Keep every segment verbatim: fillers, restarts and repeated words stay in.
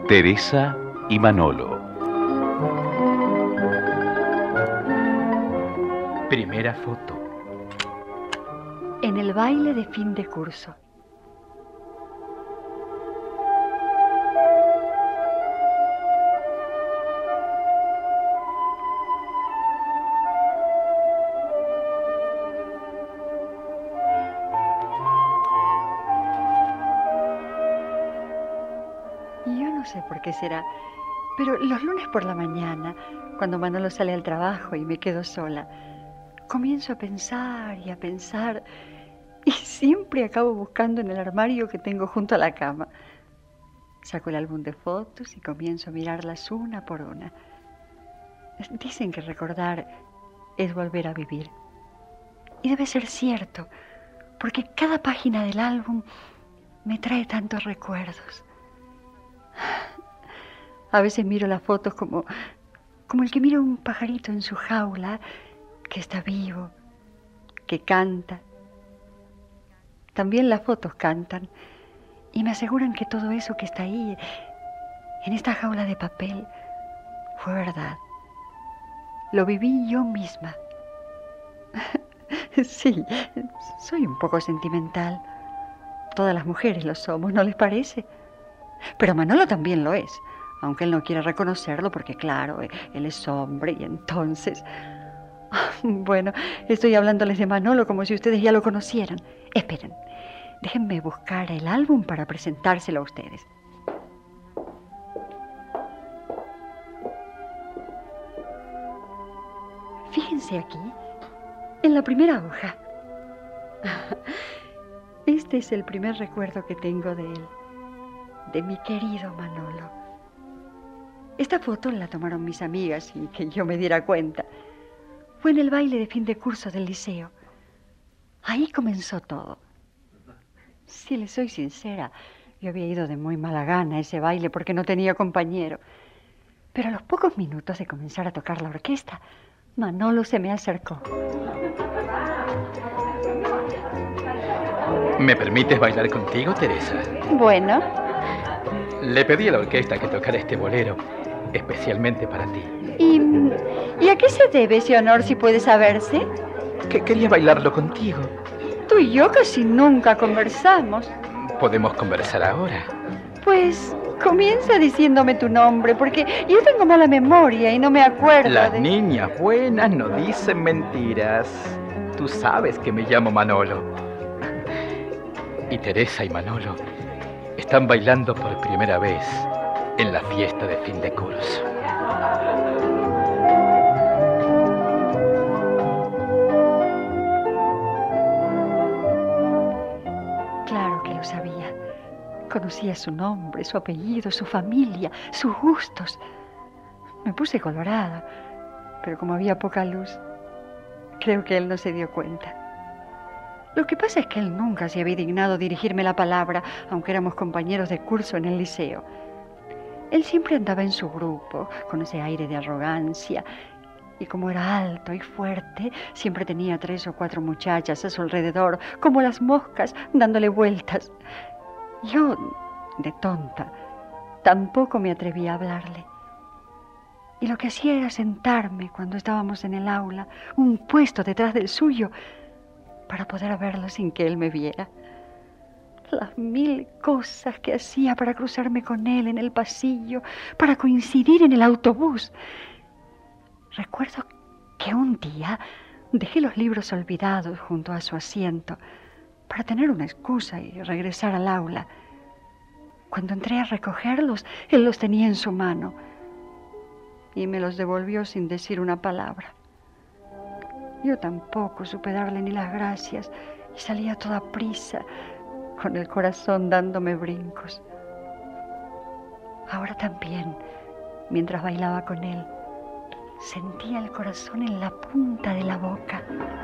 Teresa y Manolo. Primera foto. En el baile de fin de curso. Yo no sé por qué será, pero los lunes por la mañana, cuando Manolo sale al trabajo y me quedo sola, comienzo a pensar y a pensar y siempre acabo buscando en el armario que tengo junto a la cama. Saco el álbum de fotos y comienzo a mirarlas una por una. Dicen que recordar es volver a vivir. Y debe ser cierto, porque cada página del álbum me trae tantos recuerdos. A veces miro las fotos como, como el que mira un pajarito en su jaula, que está vivo, que canta. También las fotos cantan y me aseguran que todo eso que está ahí, en esta jaula de papel, fue verdad. Lo viví yo misma. Sí, soy un poco sentimental. Todas las mujeres lo somos, ¿no les parece? Pero Manolo también lo es, aunque él no quiera reconocerlo porque, claro, él es hombre y entonces... Bueno, estoy hablándoles de Manolo como si ustedes ya lo conocieran. Esperen, déjenme buscar el álbum para presentárselo a ustedes. Fíjense aquí, en la primera hoja. Este es el primer recuerdo que tengo de él, de mi querido Manolo. Esta foto la tomaron mis amigas sin que yo me diera cuenta. Fue en el baile de fin de curso del liceo. Ahí comenzó todo. Si les soy sincera, yo había ido de muy mala gana a ese baile porque no tenía compañero. Pero a los pocos minutos de comenzar a tocar la orquesta, Manolo se me acercó. ¿Me permites bailar contigo, Teresa? Bueno. Le pedí a la orquesta que tocara este bolero, especialmente para ti. ¿Y, ¿y a qué se debe ese honor, si puede saberse? Que quería bailarlo contigo. Tú y yo casi nunca conversamos. ¿Podemos conversar ahora? Pues comienza diciéndome tu nombre, porque yo tengo mala memoria y no me acuerdo. Las de... niñas buenas no dicen mentiras. Tú sabes que me llamo Manolo. Y Teresa y Manolo están bailando por primera vez en la fiesta de fin de curso. Claro que lo sabía. Conocía su nombre, su apellido, su familia, sus gustos. Me puse colorada, pero como había poca luz, creo que él no se dio cuenta. Lo que pasa es que él nunca se había dignado dirigirme la palabra, aunque éramos compañeros de curso en el liceo. Él siempre andaba en su grupo, con ese aire de arrogancia, y como era alto y fuerte, siempre tenía tres o cuatro muchachas a su alrededor, como las moscas, dándole vueltas. Yo, de tonta, tampoco me atrevía a hablarle. Y lo que hacía era sentarme cuando estábamos en el aula, un puesto detrás del suyo, para poder verlo sin que él me viera. Las mil cosas que hacía para cruzarme con él en el pasillo, para coincidir en el autobús. Recuerdo que un día dejé los libros olvidados junto a su asiento para tener una excusa y regresar al aula. Cuando entré a recogerlos, él los tenía en su mano y me los devolvió sin decir una palabra. Yo tampoco supe darle ni las gracias y salí a toda prisa, con el corazón dándome brincos. Ahora también, mientras bailaba con él, sentía el corazón en la punta de la boca.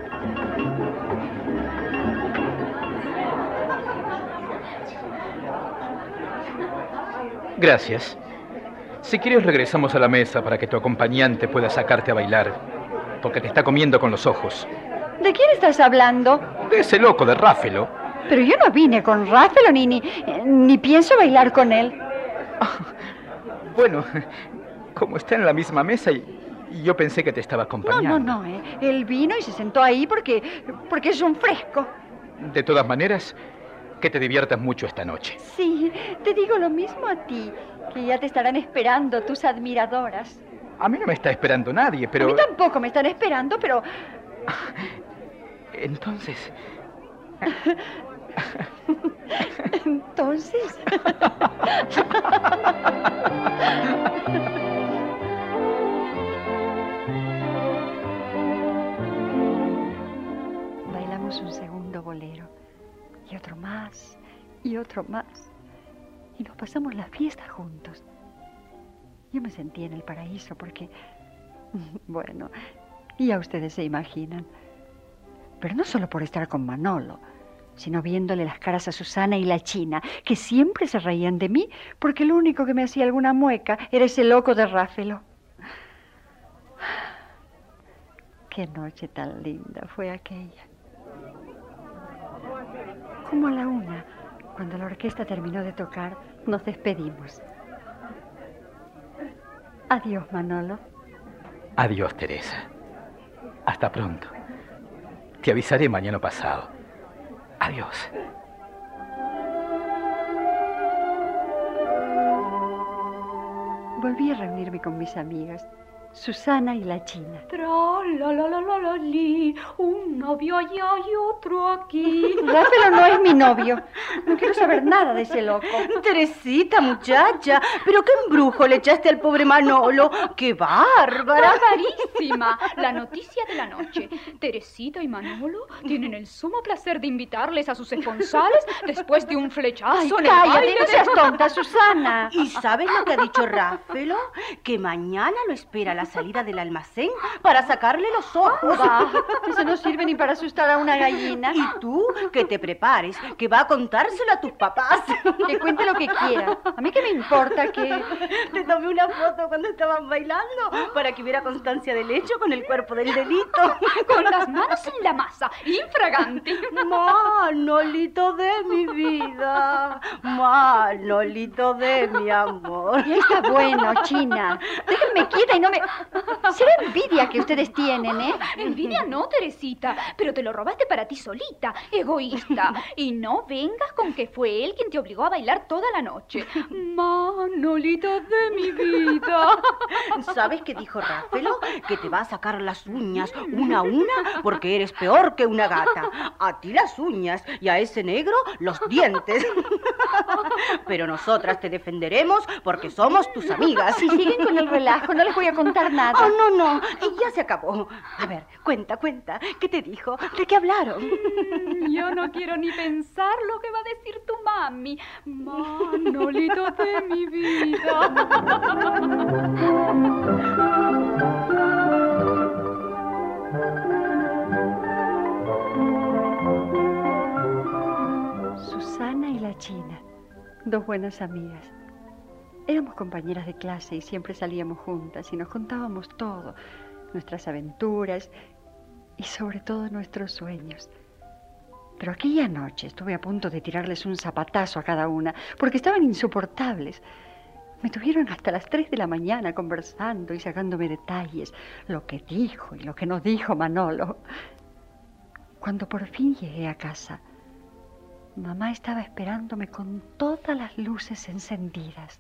Gracias. Si quieres regresamos a la mesa para que tu acompañante pueda sacarte a bailar, porque te está comiendo con los ojos. ¿De quién estás hablando? De ese loco de Ráfelo. Pero yo no vine con Ráfelo ni, ni, ni pienso bailar con él. Bueno, como está en la misma mesa y, y yo pensé que te estaba acompañando. No, no, no, ¿eh? Él vino y se sentó ahí porque, porque es un fresco. De todas maneras, que te diviertas mucho esta noche. Sí, te digo lo mismo a ti, que ya te estarán esperando tus admiradoras. A mí no me está esperando nadie, pero... A mí tampoco me están esperando, pero... Entonces... Entonces... Bailamos un segundo bolero, y otro más, y otro más, y nos pasamos la fiesta juntos. Yo me sentí en el paraíso porque, bueno, ya ustedes se imaginan. Pero no solo por estar con Manolo, sino viéndole las caras a Susana y la China, que siempre se reían de mí porque lo único que me hacía alguna mueca era ese loco de Ráfelo. Qué noche tan linda fue aquella. Como a la una, cuando la orquesta terminó de tocar, nos despedimos. Adiós, Manolo. Adiós, Teresa. Hasta pronto. Te avisaré mañana pasado. Adiós. Volví a reunirme con mis amigas, Susana y la China. Tra la la la la la li, un novio allá y otro aquí. Ráfelo no es mi novio. No quiero saber nada de ese loco. Teresita, muchacha, pero qué embrujo le echaste al pobre Manolo. ¡Qué bárbara! ¡Barbarísima! La noticia de la noche. Teresita y Manolo tienen el sumo placer de invitarles a sus esponsales después de un flechazo Ay, en el cállate, baile no de- seas tonta, Susana. ¿Y sabes lo que ha dicho Ráfelo? Que mañana lo espera a la salida del almacén para sacarle los ojos. Va, eso no sirve ni para asustar a una gallina. Y tú, que te prepares, que va a contárselo a tus papás. Que cuente lo que quiera. A mí qué me importa que... Te tomé una foto cuando estaban bailando para que hubiera constancia del hecho con el cuerpo del delito. Con las manos en la masa, infragante. Manolito de mi vida, Manolito de mi amor. Ya está bueno, China. Déjenme quieta y no me... Será envidia que ustedes tienen, ¿eh? Envidia no, Teresita, pero te lo robaste para ti solita, egoísta. Y no vengas con que fue él quien te obligó a bailar toda la noche. Manolito de mi vida. ¿Sabes qué dijo Ráfelo? Que te va a sacar las uñas una a una porque eres peor que una gata. A ti las uñas y a ese negro los dientes. Pero nosotras te defenderemos porque somos tus amigas. Si siguen con el relajo, no les voy a contar nada. Oh, no, no, ya se acabó. A ver, cuenta, cuenta. ¿Qué te dijo? ¿De qué hablaron? Yo no quiero ni pensar lo que va a decir tu mami. Manolito de mi vida. Susana y la China, dos buenas amigas. Éramos compañeras de clase y siempre salíamos juntas y nos contábamos todo, nuestras aventuras y sobre todo nuestros sueños. Pero aquella noche estuve a punto de tirarles un zapatazo a cada una porque estaban insoportables. Me tuvieron hasta las tres de la mañana conversando y sacándome detalles, lo que dijo y lo que no dijo Manolo. Cuando por fin llegué a casa, mamá estaba esperándome con todas las luces encendidas.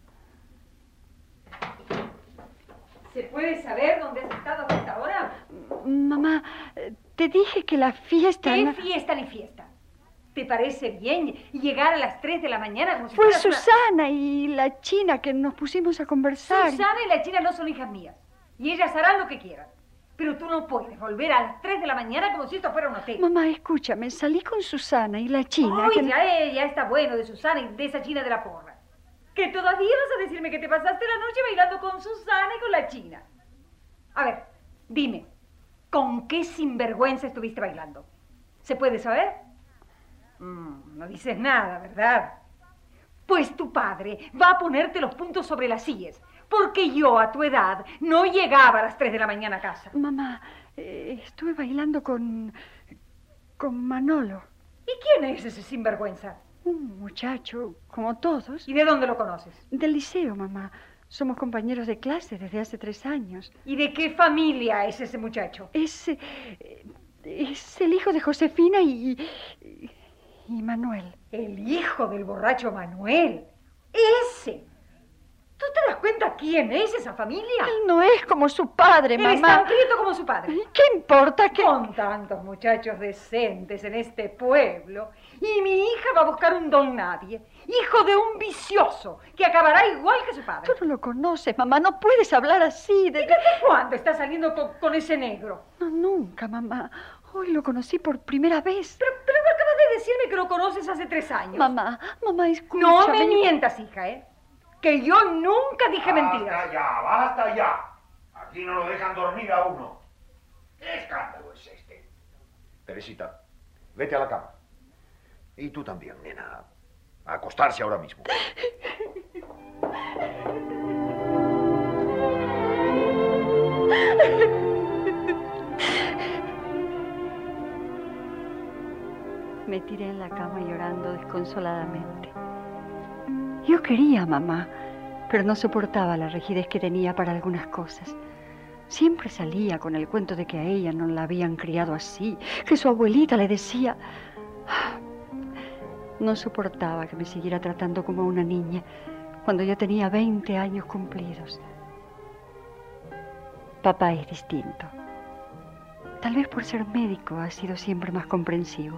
¿Se puede saber dónde has estado hasta ahora? Mamá, te dije que la fiesta... ¿Qué no- fiesta ni fiesta? ¿Te parece bien llegar a las tres de la mañana como si Fue fueras una- Susana y la China que nos pusimos a conversar. Susana y la China no son hijas mías. Y ellas harán lo que quieran. Pero tú no puedes volver a las tres de la mañana como si esto fuera un hotel. Mamá, escúchame, salí con Susana y la China. Uy, que... ya, eh, ya está bueno de Susana y de esa China de la porra. Que todavía vas a decirme que te pasaste la noche bailando con Susana y con la China. A ver, dime, ¿con qué sinvergüenza estuviste bailando? ¿Se puede saber? Mm, no dices nada, ¿verdad? Pues tu padre va a ponerte los puntos sobre las sillas, porque yo a tu edad no llegaba a las tres de la mañana a casa. Mamá, eh, estuve bailando con... con Manolo. ¿Y quién es ese sinvergüenza? Un muchacho, como todos, ¿Y de dónde lo conoces? del liceo, mamá. Somos compañeros de clase desde hace tres años. ¿Y de qué familia es ese muchacho? Es, eh, es el hijo de Josefina y, y, y Manuel. El hijo del borracho Manuel. Ese. ¿Tú te das cuenta quién es esa familia? Él no es como su padre, Él mamá. es tan quieto como su padre. ¿Qué importa que...? Con tantos muchachos decentes en este pueblo. Y mi hija va a buscar un don nadie. Hijo de un vicioso, que acabará igual que su padre. Tú no lo conoces, mamá. No puedes hablar así. De... ¿Y desde cuándo está saliendo con, con ese negro? No, nunca, mamá. Hoy lo conocí por primera vez. Pero, pero acabas de decirme que lo conoces hace tres años. Mamá, mamá, escúchame. No me mientas, hija, ¿eh? Que yo nunca dije mentiras. ¡Basta ya! ¡Basta ya! Aquí no lo dejan dormir a uno. ¿Qué escándalo es este? Teresita, vete a la cama. Y tú también, nena. A acostarse ahora mismo. Me tiré en la cama llorando desconsoladamente. Yo quería a mamá, pero no soportaba la rigidez que tenía para algunas cosas. Siempre salía con el cuento de que a ella no la habían criado así, que su abuelita le decía... No soportaba que me siguiera tratando como a una niña cuando yo tenía veinte años cumplidos. Papá es distinto. Tal vez por ser médico ha sido siempre más comprensivo.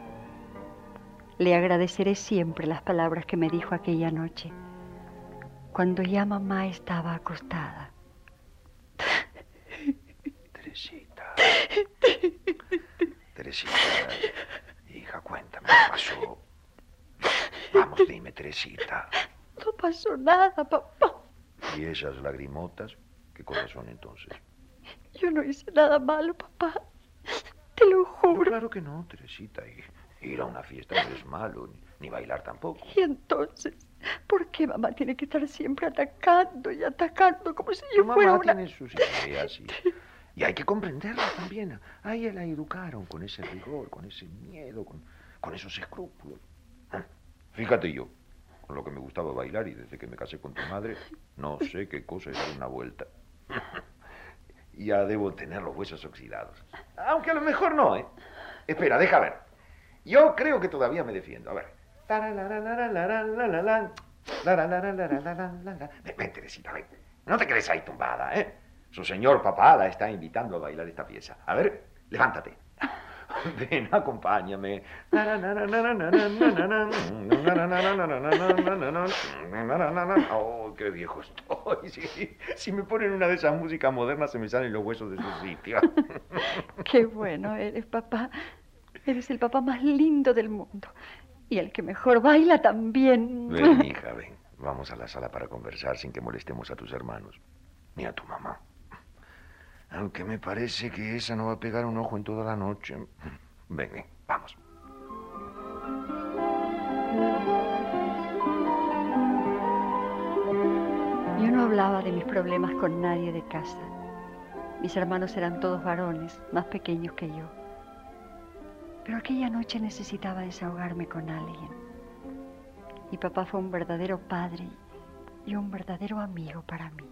Le agradeceré siempre las palabras que me dijo aquella noche, cuando ya mamá estaba acostada. Teresita. Teresita. Hija, cuéntame qué pasó. Vamos, dime, Teresita. No pasó nada, papá. ¿Y esas lagrimotas? ¿Qué cosas son entonces? Yo no hice nada malo, papá. Te lo No, juro. claro que no, Teresita. Y ir a una fiesta no es malo, ni, ni bailar tampoco. Y entonces, ¿por qué mamá tiene que estar siempre atacando y atacando como si yo Tu fuera mamá una... tiene sus ideas y, y hay que comprenderlas también. A ella la educaron con ese rigor, con ese miedo, con, con esos escrúpulos. Fíjate yo, con lo que me gustaba bailar y desde que me casé con tu madre, no sé qué cosa es dar una vuelta. Ya debo tener los huesos oxidados. Aunque a lo mejor no, ¿eh? Espera, deja ver. Yo creo que todavía me defiendo. A ver. Ven, ven, Teresita, ven. No te quedes ahí tumbada, ¿eh? Su señor papá la está invitando a bailar esta pieza. A ver, levántate. Ven, acompáñame. Oh, qué viejo estoy. Si, si me ponen una de esas músicas modernas se me salen los huesos de su sitio. Qué bueno eres, papá. Eres el papá más lindo del mundo. Y el que mejor baila también. Ven, hija, ven. Vamos a la sala para conversar sin que molestemos a tus hermanos. Ni a tu mamá. Aunque me parece que esa no va a pegar un ojo en toda la noche. Ven, ven, vamos. Yo no hablaba de mis problemas con nadie de casa. Mis hermanos eran todos varones, más pequeños que yo. Pero aquella noche necesitaba desahogarme con alguien. Y papá fue un verdadero padre y un verdadero amigo para mí.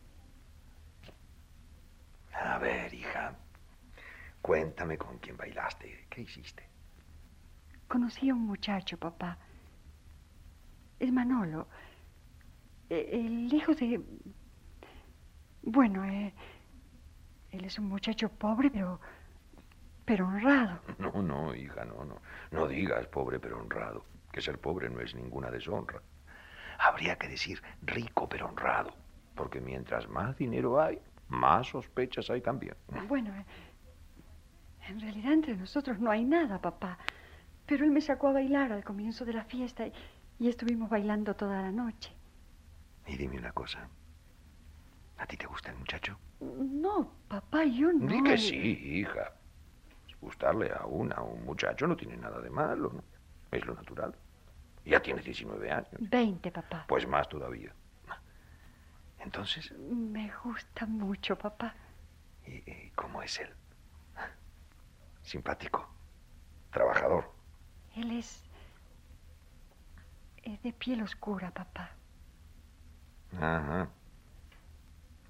A ver, hija, cuéntame con quién bailaste. ¿Qué hiciste? Conocí a un muchacho, papá. Es Manolo. Eh, El hijo de... Bueno, eh, él es un muchacho pobre, pero... pero honrado. No, no, hija, no, no. No digas pobre pero honrado. Que ser pobre no es ninguna deshonra. Habría que decir rico pero honrado. Porque mientras más dinero hay, más sospechas hay también. Bueno, eh, en realidad entre nosotros no hay nada, papá. Pero él me sacó a bailar al comienzo de la fiesta y, y estuvimos bailando toda la noche. Y dime una cosa. ¿A ti te gusta el muchacho? No, papá, yo no. Di que sí, hija. Gustarle a una, a un muchacho no tiene nada de malo, ¿no? Es lo natural. Ya tienes diecinueve años. Veinte, papá. Pues más todavía. Entonces... Me gusta mucho, papá. ¿Y, y cómo es él? Simpático. Trabajador. Él es... es de piel oscura, papá. Ajá.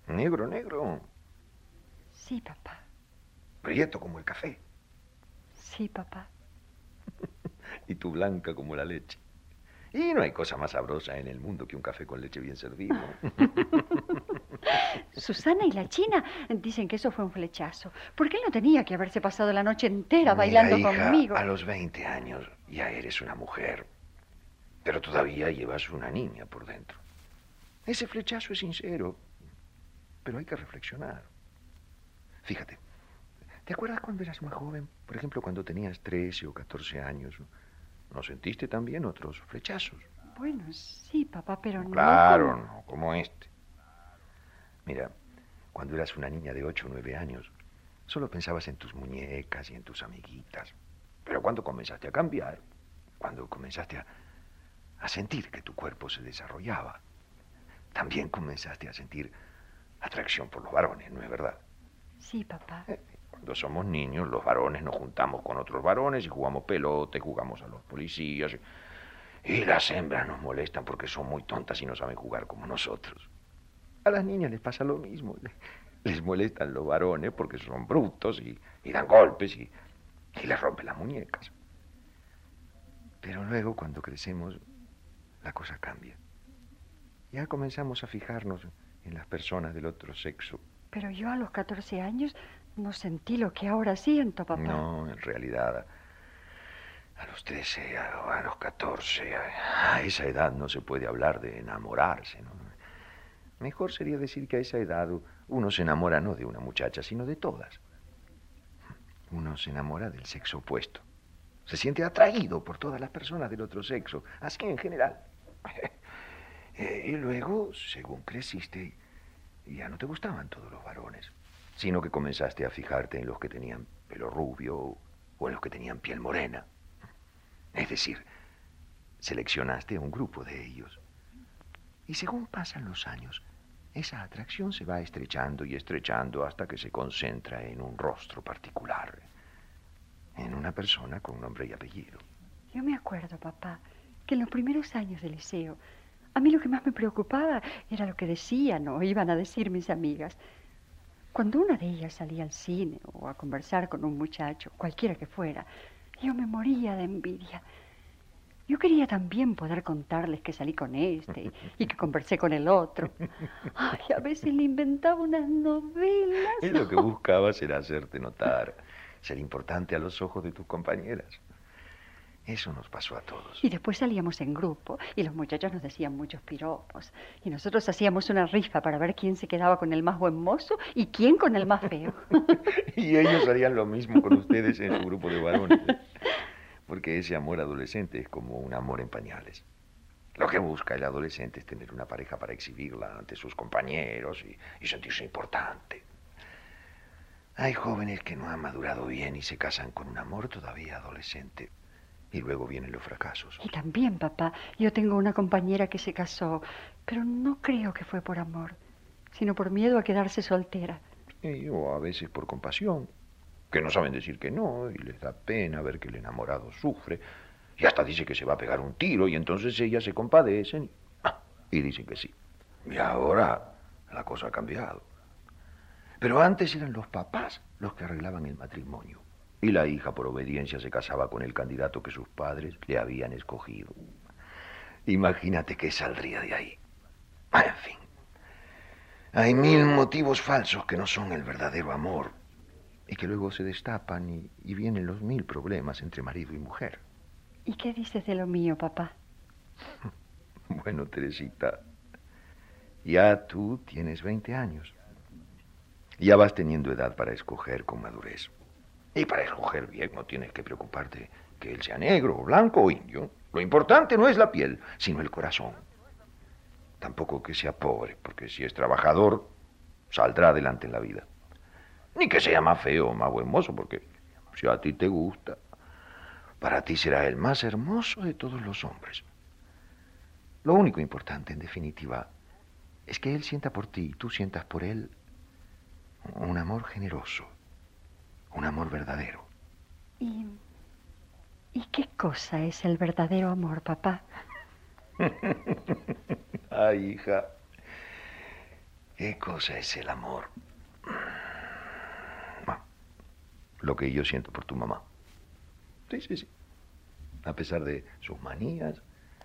Negro, negro. Sí, papá. Prieto como el café. Sí, papá. Y tú blanca como la leche. Y no hay cosa más sabrosa en el mundo que un café con leche bien servido. Susana y la China dicen que eso fue un flechazo. Porque él no tenía que haberse pasado la noche entera Mira, bailando hija, conmigo. A los veinte años ya eres una mujer. Pero todavía llevas una niña por dentro. Ese flechazo es sincero. Pero hay que reflexionar. Fíjate, ¿te acuerdas cuando eras más joven? Por ejemplo, cuando tenías trece o catorce años. ¿No sentiste también otros flechazos? Bueno, sí, papá, pero no... Claro, como- no, como este. Mira, cuando eras una niña de ocho o nueve años, solo pensabas en tus muñecas y en tus amiguitas. Pero cuando comenzaste a cambiar, cuando comenzaste a, a sentir que tu cuerpo se desarrollaba, también comenzaste a sentir atracción por los varones, ¿no es verdad? Sí, papá. Eh, Cuando somos niños, los varones nos juntamos con otros varones y jugamos pelota y jugamos a los policías. Y, y las hembras nos molestan porque son muy tontas y no saben jugar como nosotros. A las niñas les pasa lo mismo. Les molestan los varones porque son brutos y, y dan golpes y, y les rompen las muñecas. Pero luego, cuando crecemos, la cosa cambia. Ya comenzamos a fijarnos en las personas del otro sexo. Pero yo a los catorce años no sentí lo que ahora siento, papá. No, en realidad, a, a los trece a, o a los catorce, a, a esa edad no se puede hablar de enamorarse, ¿no? Mejor sería decir que a esa edad uno se enamora no de una muchacha, sino de todas. Uno se enamora del sexo opuesto. Se siente atraído por todas las personas del otro sexo, así en general. Eh, y luego, según creciste, ya no te gustaban todos los varones, sino que comenzaste a fijarte en los que tenían pelo rubio o en los que tenían piel morena. Es decir, seleccionaste un grupo de ellos. Y según pasan los años, esa atracción se va estrechando y estrechando hasta que se concentra en un rostro particular, en una persona con nombre y apellido. Yo me acuerdo, papá, que en los primeros años del liceo, a mí lo que más me preocupaba era lo que decían o iban a decir mis amigas. Cuando una de ellas salía al cine o a conversar con un muchacho, cualquiera que fuera, yo me moría de envidia. Yo quería también poder contarles que salí con este y que conversé con el otro. Ay, a veces le inventaba unas novelas. Y lo que buscabas era hacerte notar, ser importante a los ojos de tus compañeras. Eso nos pasó a todos. Y después salíamos en grupo y los muchachos nos decían muchos piropos. Y nosotros hacíamos una rifa para ver quién se quedaba con el más buen mozo y quién con el más feo. Y ellos harían lo mismo con ustedes en su grupo de varones. Porque ese amor adolescente es como un amor en pañales. Lo que busca el adolescente es tener una pareja para exhibirla ante sus compañeros y, y sentirse importante. Hay jóvenes que no han madurado bien y se casan con un amor todavía adolescente. Y luego vienen los fracasos. Y también, papá, yo tengo una compañera que se casó, pero no creo que fue por amor, sino por miedo a quedarse soltera. Y, o a veces por compasión, que no saben decir que no, y les da pena ver que el enamorado sufre, y hasta dice que se va a pegar un tiro, y entonces ellas se compadecen y, ah, y dicen que sí. Y ahora la cosa ha cambiado. Pero antes eran los papás los que arreglaban el matrimonio. Y la hija, por obediencia, se casaba con el candidato que sus padres le habían escogido. Imagínate qué saldría de ahí. Ah, en fin. Hay mil motivos falsos que no son el verdadero amor. Y que luego se destapan y, y vienen los mil problemas entre marido y mujer. ¿Y qué dices de lo mío, papá? Bueno, Teresita, ya tú tienes veinte años. Ya vas teniendo edad para escoger con madurez. Y para escoger bien no tienes que preocuparte que él sea negro, blanco o indio. Lo importante no es la piel, sino el corazón. Tampoco que sea pobre, porque si es trabajador, saldrá adelante en la vida. Ni que sea más feo o más buen mozo, porque si a ti te gusta, para ti será el más hermoso de todos los hombres. Lo único importante, en definitiva, es que él sienta por ti y tú sientas por él un amor generoso. Un amor verdadero. ¿Y, ¿Y qué cosa es el verdadero amor, papá? Ay, hija. ¿Qué cosa es el amor? Bueno, lo que yo siento por tu mamá. Sí, sí, sí. A pesar de sus manías,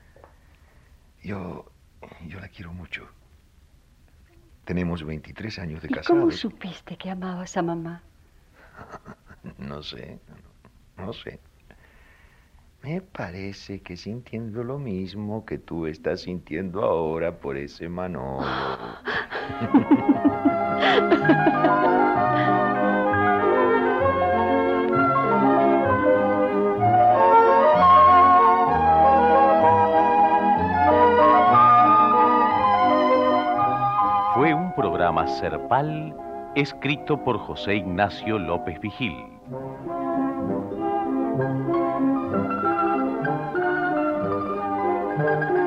yo, yo la quiero mucho. Tenemos veintitrés años de ¿Y casados. cómo supiste que amabas a mamá? No sé, no, no sé. Me parece que sintiendo lo mismo que tú estás sintiendo ahora por ese Manolo. Fue un programa Serpal escrito por José Ignacio López Vigil. Thank you.